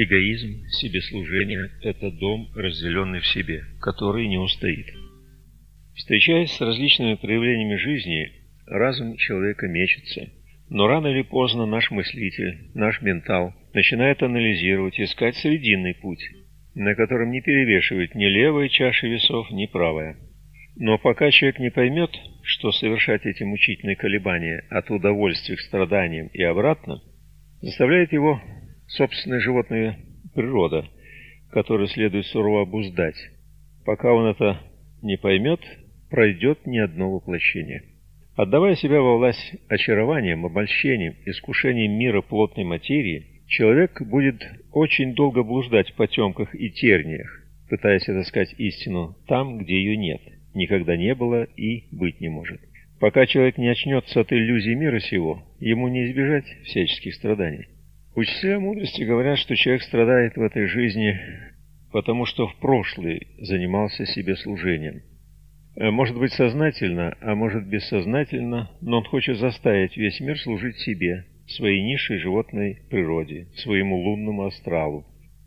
Эгоизм, себеслужение – это дом, разделенный в себе, который не устоит. Встречаясь с различными проявлениями жизни, разум человека мечется. Но рано или поздно наш мыслитель, наш ментал начинает анализировать, искать срединный путь, на котором не перевешивает ни левая чаша весов, ни правая. Но пока человек не поймет, что совершать эти мучительные колебания от удовольствия к страданиям и обратно, заставляет его собственная животная природа, которую следует сурово обуздать. Пока он это не поймет, пройдет не одно воплощение. Отдавая себя во власть очарованиям, обольщениям, искушениям мира плотной материи, человек будет очень долго блуждать в потемках и терниях, пытаясь отыскать истину там, где ее нет, никогда не было и быть не может. Пока человек не очнется от иллюзий мира сего, ему не избежать всяческих страданий. Учителя мудрости говорят, что человек страдает в этой жизни, потому что в прошлой занимался себеслужением. Может быть сознательно, а может бессознательно, но он хочет заставить весь мир служить себе, своей низшей животной природе, своему лунному астралу.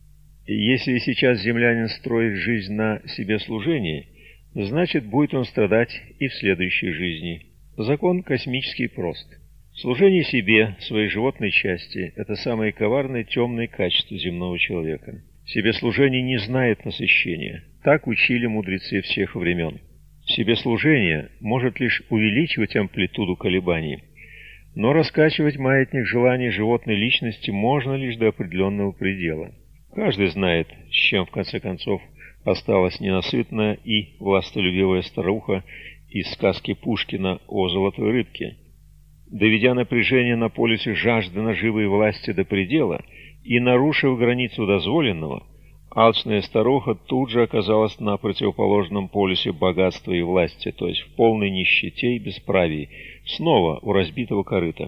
И если сейчас землянин строит жизнь на себеслужении, значит, будет он страдать и в следующей жизни. Закон космический прост. Служение себе, своей животной части – это самое коварное темное качество земного человека. Себеслужение не знает насыщения. Так учили мудрецы всех времен. Себеслужение может лишь увеличивать амплитуду колебаний, но раскачивать маятник желаний животной личности можно лишь до определенного предела. Каждый знает, с чем в конце концов осталась ненасытная и властолюбивая старуха из сказки Пушкина о золотой рыбке. Доведя напряжение на полюсе жажды наживы и власти до предела и нарушив границу дозволенного, алчная старуха тут же оказалась на противоположном полюсе богатства и власти, то есть в полной нищете и бесправии, снова у разбитого корыта.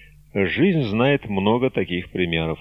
Жизнь знает много таких примеров.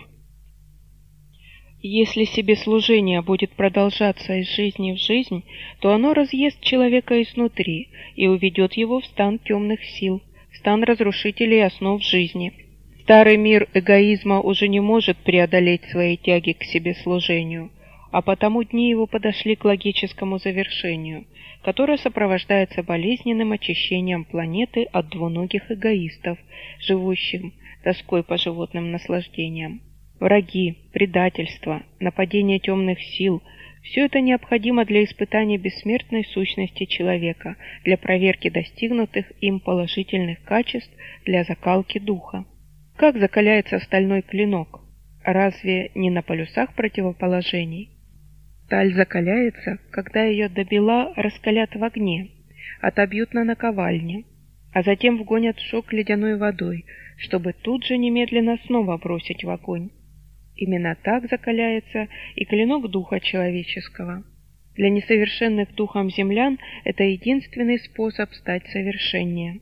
Если себеслужение будет продолжаться из жизни в жизнь, то оно разъест человека изнутри и уведет его в стан темных сил, в стан разрушителей основ жизни. Старый мир эгоизма уже не может преодолеть свои тяги к себеслужению, а потому дни его подошли к логическому завершению, которое сопровождается болезненным очищением планеты от двуногих эгоистов, живущих тоской по животным наслаждениям. Враги, предательство, нападение темных сил – все это необходимо для испытания бессмертной сущности человека, для проверки достигнутых им положительных качеств, для закалки духа. Как закаляется стальной клинок? Разве не на полюсах противоположений? Сталь закаляется, когда ее до бела раскалят в огне, отобьют на наковальне, а затем вгонят в шок ледяной водой, чтобы тут же немедленно снова бросить в огонь. Именно так закаляется и клинок духа человеческого. Для несовершенных духом землян это единственный способ стать совершеннее.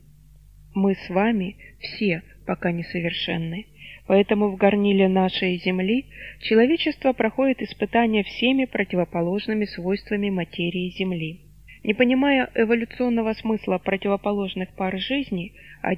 Мы с вами все пока несовершенны, поэтому в горниле нашей Земли человечество проходит испытания всеми противоположными свойствами материи Земли. Не понимая эволюционного смысла противоположных пар жизни,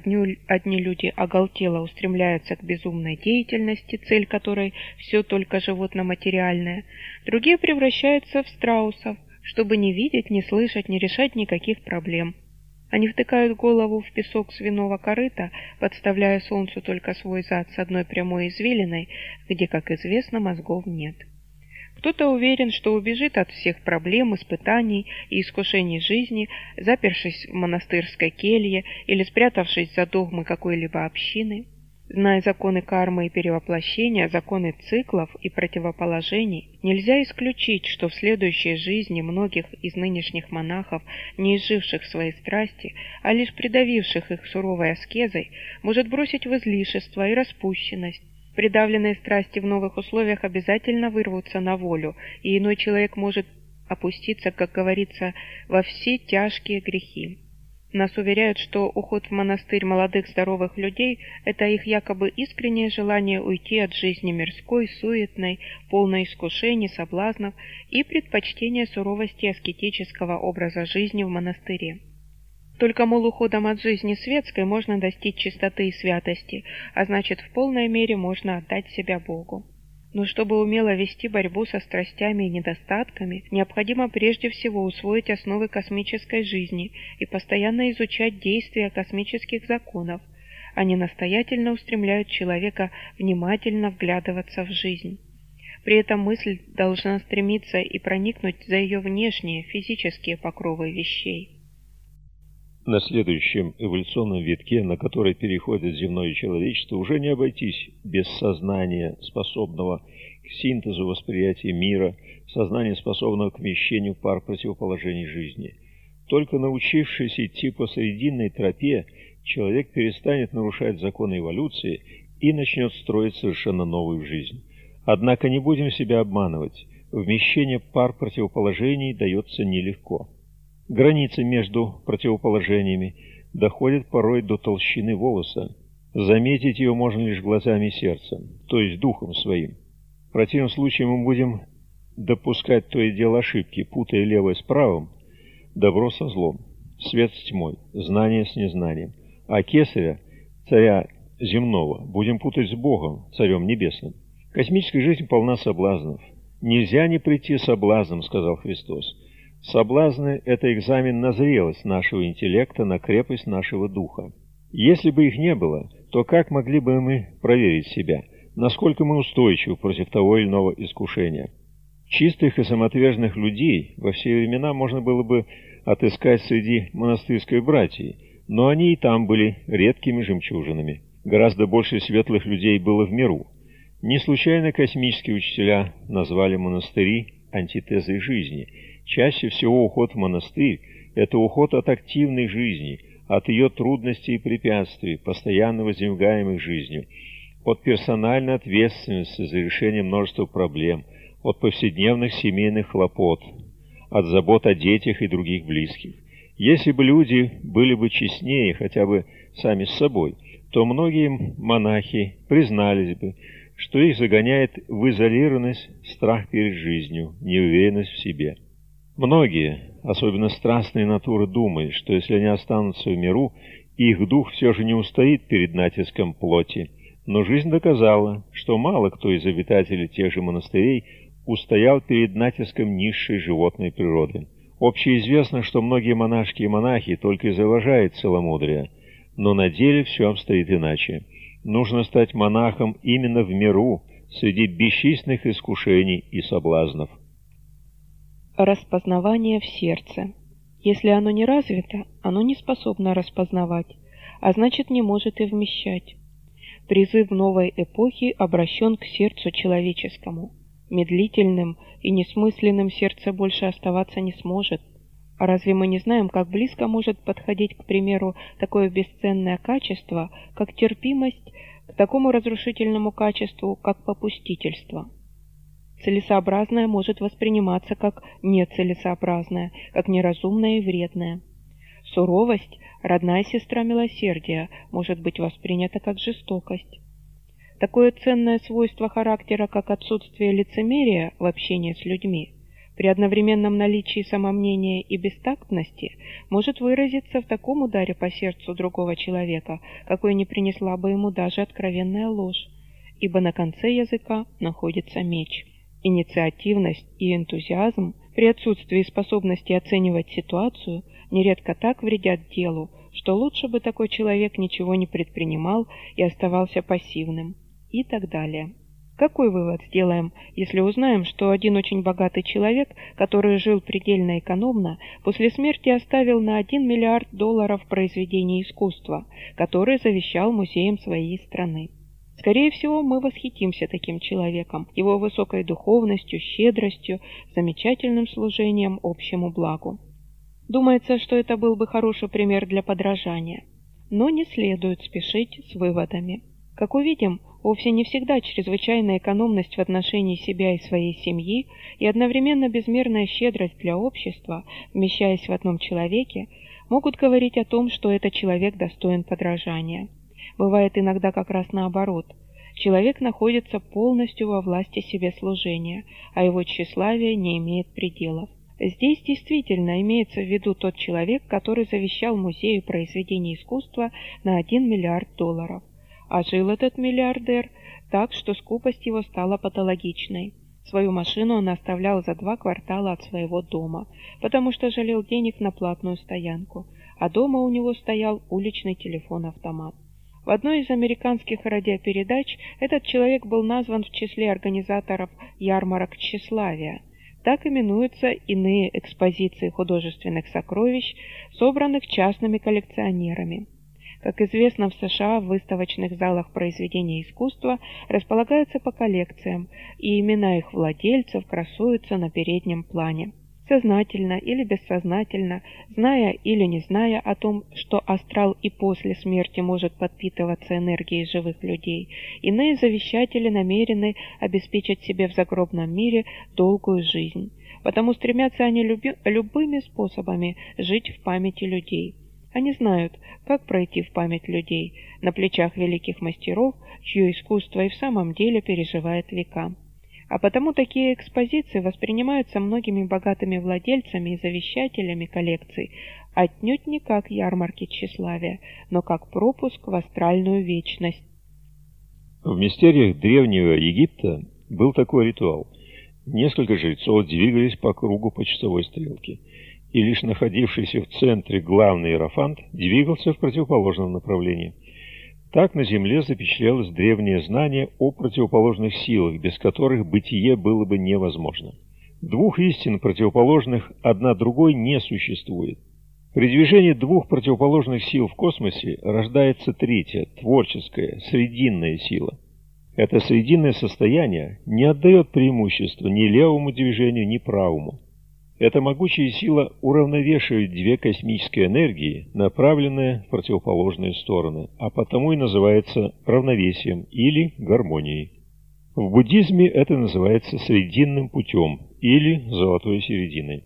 одни люди оголтело устремляются к безумной деятельности, цель которой все только животно-материальная, другие превращаются в страусов, чтобы не видеть, не слышать, не решать никаких проблем. Они втыкают голову в песок свиного корыта, подставляя солнцу только свой зад с одной прямой извилиной, где, как известно, мозгов нет. Кто-то уверен, что убежит от всех проблем, испытаний и искушений жизни, запершись в монастырской келье или спрятавшись за догмы какой-либо общины. Зная законы кармы и перевоплощения, законы циклов и противоположений, нельзя исключить, что в следующей жизни многих из нынешних монахов, не изживших свои страсти, а лишь придавивших их суровой аскезой, может бросить в излишество и распущенность. Придавленные страсти в новых условиях обязательно вырвутся на волю, и иной человек может опуститься, как говорится, во все тяжкие грехи. Нас уверяют, что уход в монастырь молодых здоровых людей – это их якобы искреннее желание уйти от жизни мирской, суетной, полной искушений, соблазнов и предпочтение суровости аскетического образа жизни в монастыре. Только, мол, уходом от жизни светской можно достичь чистоты и святости, а значит, в полной мере можно отдать себя Богу. Но чтобы умело вести борьбу со страстями и недостатками, необходимо прежде всего усвоить основы космической жизни и постоянно изучать действия космических законов. Они настоятельно устремляют человека внимательно вглядываться в жизнь. При этом мысль должна стремиться и проникнуть за ее внешние физические покровы вещей. На следующем эволюционном витке, на который переходит земное человечество, уже не обойтись без сознания, способного к синтезу восприятия мира, сознания, способного к вмещению пар противоположений жизни. Только научившись идти по срединной тропе, человек перестанет нарушать законы эволюции и начнет строить совершенно новую жизнь. Однако не будем себя обманывать, вмещение пар противоположений дается нелегко. Граница между противоположениями доходит порой до толщины волоса. Заметить ее можно лишь глазами и сердцем, то есть духом своим. В противном случае мы будем допускать то и дело ошибки, путая левое с правым, добро со злом, свет с тьмой, знание с незнанием. А кесаря, царя земного, будем путать с Богом, царем небесным. Космическая жизнь полна соблазнов. «Нельзя не прийти соблазном», — сказал Христос. Соблазны – это экзамен на зрелость нашего интеллекта, на крепость нашего духа. Если бы их не было, то как могли бы мы проверить себя, насколько мы устойчивы против того или иного искушения? Чистых и самоотверженных людей во все времена можно было бы отыскать среди монастырской братьи, но они и там были редкими жемчужинами. Гораздо больше светлых людей было в миру. Не случайно космические учителя назвали монастыри антитезой жизни. Чаще всего уход в монастырь – это уход от активной жизни, от ее трудностей и препятствий, постоянно возникаемых жизнью, от персональной ответственности за решение множества проблем, от повседневных семейных хлопот, от забот о детях и других близких. Если бы люди были бы честнее хотя бы сами с собой, то многие монахи признались бы, что их загоняет в изолированность страх перед жизнью, неуверенность в себе. Многие, особенно страстные натуры, думают, что если они останутся в миру, их дух все же не устоит перед натиском плоти. Но жизнь доказала, что мало кто из обитателей тех же монастырей устоял перед натиском низшей животной природы. Общеизвестно, что многие монашки и монахи только изображают целомудрие, но на деле все обстоит иначе. Нужно стать монахом именно в миру, среди бесчисленных искушений и соблазнов. Распознавание в сердце. Если оно не развито, оно не способно распознавать, а значит не может и вмещать. Призыв новой эпохи обращен к сердцу человеческому. Медлительным и несмысленным сердце больше оставаться не сможет. А разве мы не знаем, как близко может подходить, к примеру, такое бесценное качество, как терпимость, к такому разрушительному качеству, как попустительство? Целесообразное может восприниматься как нецелесообразное, как неразумное и вредное. Суровость, родная сестра милосердия, может быть воспринята как жестокость. Такое ценное свойство характера, как отсутствие лицемерия в общении с людьми, при одновременном наличии самомнения и бестактности, может выразиться в таком ударе по сердцу другого человека, какой не принесла бы ему даже откровенная ложь, ибо на конце языка находится меч. Инициативность и энтузиазм при отсутствии способности оценивать ситуацию нередко так вредят делу, что лучше бы такой человек ничего не предпринимал и оставался пассивным, и так далее. Какой вывод сделаем, если узнаем, что один очень богатый человек, который жил предельно экономно, после смерти оставил на $1 миллиард произведений искусства, которые завещал музеям своей страны? Скорее всего, мы восхитимся таким человеком, его высокой духовностью, щедростью, замечательным служением общему благу. Думается, что это был бы хороший пример для подражания. Но не следует спешить с выводами. Как увидим, вовсе не всегда чрезвычайная экономность в отношении себя и своей семьи и одновременно безмерная щедрость для общества, вмещаясь в одном человеке, могут говорить о том, что этот человек достоин подражания. Бывает иногда как раз наоборот. Человек находится полностью во власти себе служения, а его тщеславие не имеет пределов. Здесь действительно имеется в виду тот человек, который завещал музею произведений искусства на $1 миллиард. А жил этот миллиардер так, что скупость его стала патологичной. Свою машину он оставлял за 2 квартала от своего дома, потому что жалел денег на платную стоянку, а дома у него стоял уличный телефон-автомат. В одной из американских радиопередач этот человек был назван в числе организаторов ярмарок тщеславия. Так именуются иные экспозиции художественных сокровищ, собранных частными коллекционерами. Как известно, в США в выставочных залах произведений искусства располагаются по коллекциям, и имена их владельцев красуются на переднем плане. Сознательно или бессознательно, зная или не зная о том, что астрал и после смерти может подпитываться энергией живых людей, иные завещатели намерены обеспечить себе в загробном мире долгую жизнь, потому стремятся они любыми способами жить в памяти людей. Они знают, как пройти в память людей на плечах великих мастеров, чье искусство и в самом деле переживает века. А потому такие экспозиции воспринимаются многими богатыми владельцами и завещателями коллекций отнюдь не как ярмарки тщеславия, но как пропуск в астральную вечность. В мистериях Древнего Египта был такой ритуал. Несколько жрецов двигались по кругу по часовой стрелке, и лишь находившийся в центре главный иерофант двигался в противоположном направлении. Так на земле запечатлелось древнее знание о противоположных силах, без которых бытие было бы невозможно. Двух истин противоположных одна другой не существует. При движении двух противоположных сил в космосе рождается третья, творческая, срединная сила. Это срединное состояние не отдает преимущества ни левому движению, ни правому. Эта могучая сила уравновешивает две космические энергии, направленные в противоположные стороны, а потому и называется равновесием или гармонией. В буддизме это называется срединным путем или золотой серединой.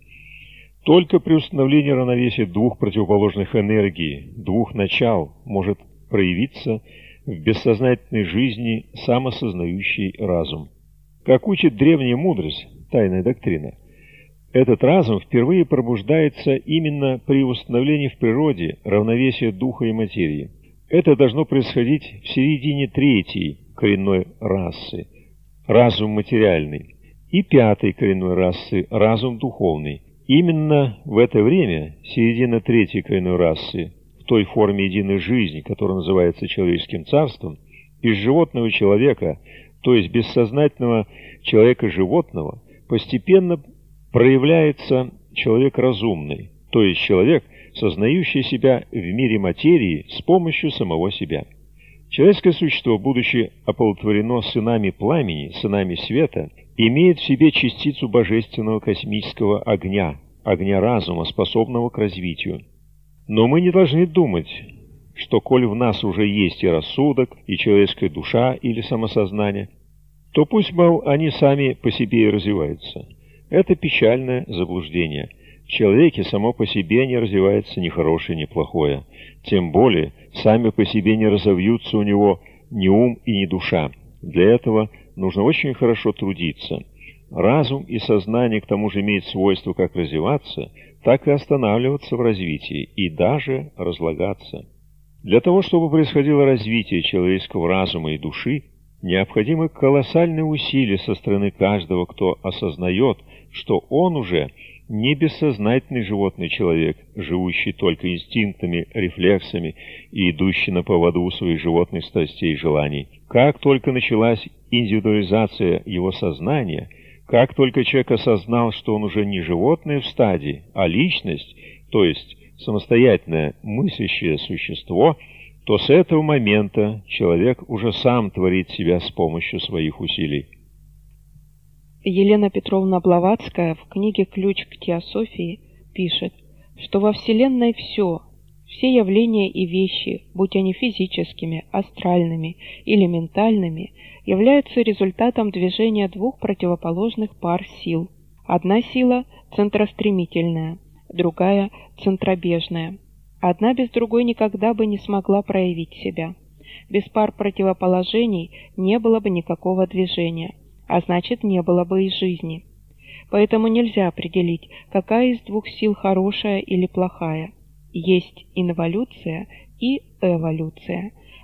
Только при установлении равновесия двух противоположных энергий, двух начал, может проявиться в бессознательной жизни самосознающий разум. Как учит древняя мудрость, тайная доктрина, этот разум впервые пробуждается именно при установлении в природе равновесия духа и материи. Это должно происходить в середине третьей коренной расы, разум материальный, и пятой коренной расы, разум духовный. Именно в это время середина третьей коренной расы, в той форме единой жизни, которая называется человеческим царством, из животного человека, то есть бессознательного человека-животного, постепенно проявляется человек разумный, то есть человек, сознающий себя в мире материи с помощью самого себя. Человеческое существо, будучи оплодотворено сынами пламени, сынами света, имеет в себе частицу божественного космического огня, огня разума, способного к развитию. Но мы не должны думать, что коль в нас уже есть и рассудок, и человеческая душа или самосознание, то пусть, мол, они сами по себе и развиваются. Это печальное заблуждение. В человеке само по себе не развивается ни хорошее, ни плохое. Тем более, сами по себе не разовьются у него ни ум и ни душа. Для этого нужно очень хорошо трудиться. Разум и сознание к тому же имеют свойство как развиваться, так и останавливаться в развитии и даже разлагаться. Для того, чтобы происходило развитие человеческого разума и души, необходимы колоссальные усилия со стороны каждого, кто осознает, что он уже не бессознательный животный человек, живущий только инстинктами, рефлексами и идущий на поводу своих животных страстей и желаний. Как только началась индивидуализация его сознания, как только человек осознал, что он уже не животное в стадии, а личность, то есть самостоятельное мыслящее существо, то с этого момента человек уже сам творит себя с помощью своих усилий. Елена Петровна Блаватская в книге «Ключ к теософии» пишет, что во Вселенной все явления и вещи, будь они физическими, астральными или ментальными, являются результатом движения двух противоположных пар сил. Одна сила центростремительная, другая центробежная. Одна без другой никогда бы не смогла проявить себя. Без пар противоположений не было бы никакого движения, а значит, не было бы и жизни. Поэтому нельзя определить, какая из двух сил хорошая или плохая. Есть инволюция и эволюция.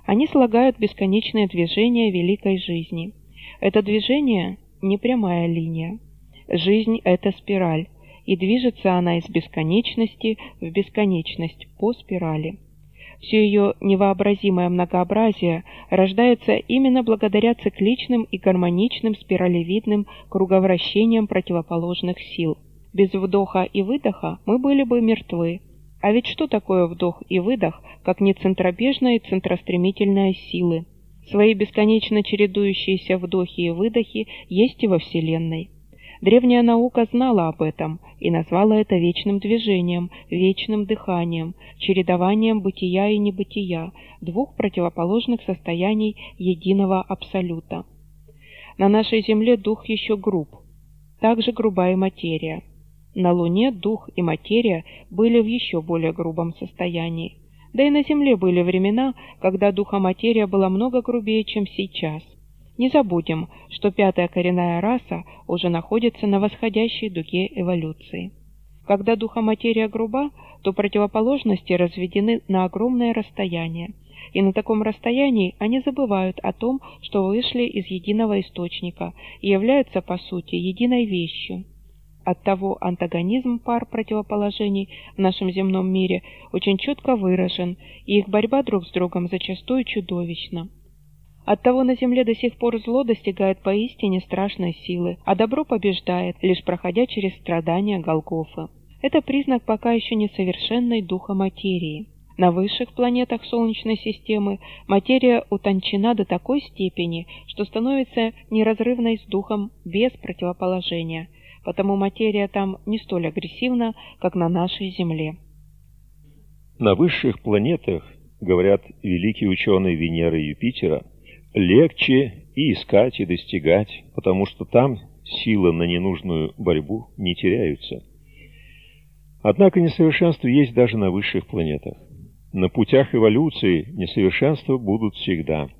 Они слагают бесконечное движение великой жизни. Это движение – не прямая линия. Жизнь – это спираль, и движется она из бесконечности в бесконечность по спирали. Все ее невообразимое многообразие рождается именно благодаря цикличным и гармоничным спиралевидным круговращениям противоположных сил. Без вдоха и выдоха мы были бы мертвы. А ведь что такое вдох и выдох, как не центробежная и центростремительная силы? Свои бесконечно чередующиеся вдохи и выдохи есть и во Вселенной. Древняя наука знала об этом и назвала это вечным движением, вечным дыханием, чередованием бытия и небытия, двух противоположных состояний единого абсолюта. На нашей Земле дух еще груб, также груба и материя. На Луне дух и материя были в еще более грубом состоянии. Да и на Земле были времена, когда духа-материя была много грубее, чем сейчас. Не забудем, что пятая коренная раса уже находится на восходящей дуге эволюции. Когда духа-материя груба, то противоположности разведены на огромное расстояние, и на таком расстоянии они забывают о том, что вышли из единого источника и являются, по сути, единой вещью. Оттого антагонизм пар противоположений в нашем земном мире очень четко выражен, и их борьба друг с другом зачастую чудовищна. Оттого на земле до сих пор зло достигает поистине страшной силы, а добро побеждает, лишь проходя через страдания Голгофы. Это признак пока еще несовершенной духа материи. На высших планетах Солнечной системы материя утончена до такой степени, что становится неразрывной с духом без противоположения, потому материя там не столь агрессивна, как на нашей Земле. На высших планетах, говорят великие ученые Венеры и Юпитера, легче и искать, и достигать, потому что там силы на ненужную борьбу не теряются. Однако несовершенство есть даже на высших планетах. На путях эволюции несовершенства будут всегда.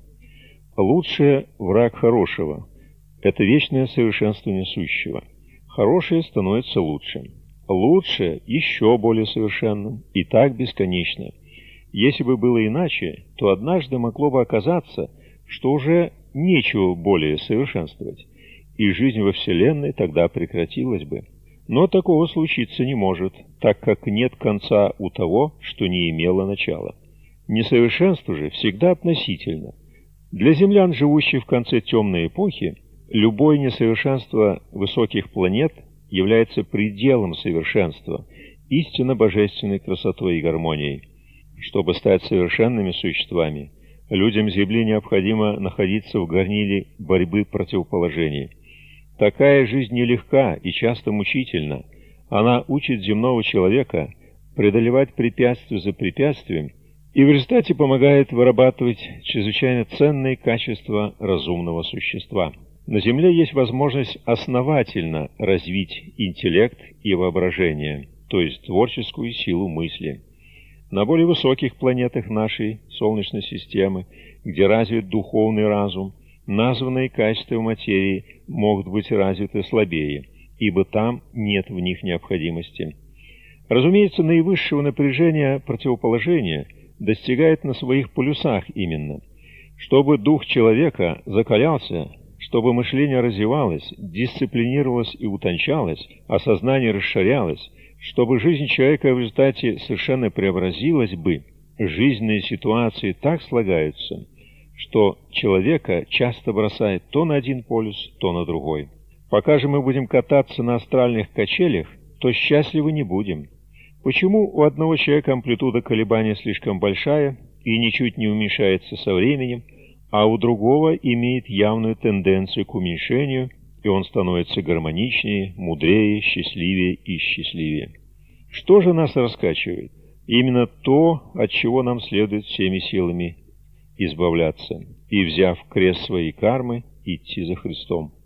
Лучшее враг хорошего – это вечное совершенствование сущего. Хорошее становится лучше. Лучше еще более совершенным, и так бесконечно. Если бы было иначе, то однажды могло бы оказаться, что уже нечего более совершенствовать, и жизнь во Вселенной тогда прекратилась бы. Но такого случиться не может, так как нет конца у того, что не имело начала. Несовершенство же всегда относительно. Для землян, живущих в конце темной эпохи, любое несовершенство высоких планет является пределом совершенства, истинно божественной красотой и гармонией. Чтобы стать совершенными существами, людям Земли необходимо находиться в горниле борьбы противоположений. Такая жизнь нелегка и часто мучительна. Она учит земного человека преодолевать препятствие за препятствием и в результате помогает вырабатывать чрезвычайно ценные качества разумного существа. На Земле есть возможность основательно развить интеллект и воображение, то есть творческую силу мысли. На более высоких планетах нашей Солнечной системы, где развит духовный разум, названные качества материи могут быть развиты слабее, ибо там нет в них необходимости. Разумеется, наивысшего напряжения противоположения достигает на своих полюсах именно. Чтобы дух человека закалялся, чтобы мышление развивалось, дисциплинировалось и утончалось, а сознание расширялось, чтобы жизнь человека в результате совершенно преобразилась бы, жизненные ситуации так слагаются, что человека часто бросает то на один полюс, то на другой. Пока же мы будем кататься на астральных качелях, то счастливы не будем. Почему у одного человека амплитуда колебания слишком большая и ничуть не уменьшается со временем, а у другого имеет явную тенденцию к уменьшению, и он становится гармоничнее, мудрее, счастливее и счастливее? Что же нас раскачивает? Именно то, от чего нам следует всеми силами избавляться и, взяв крест своей кармы, идти за Христом.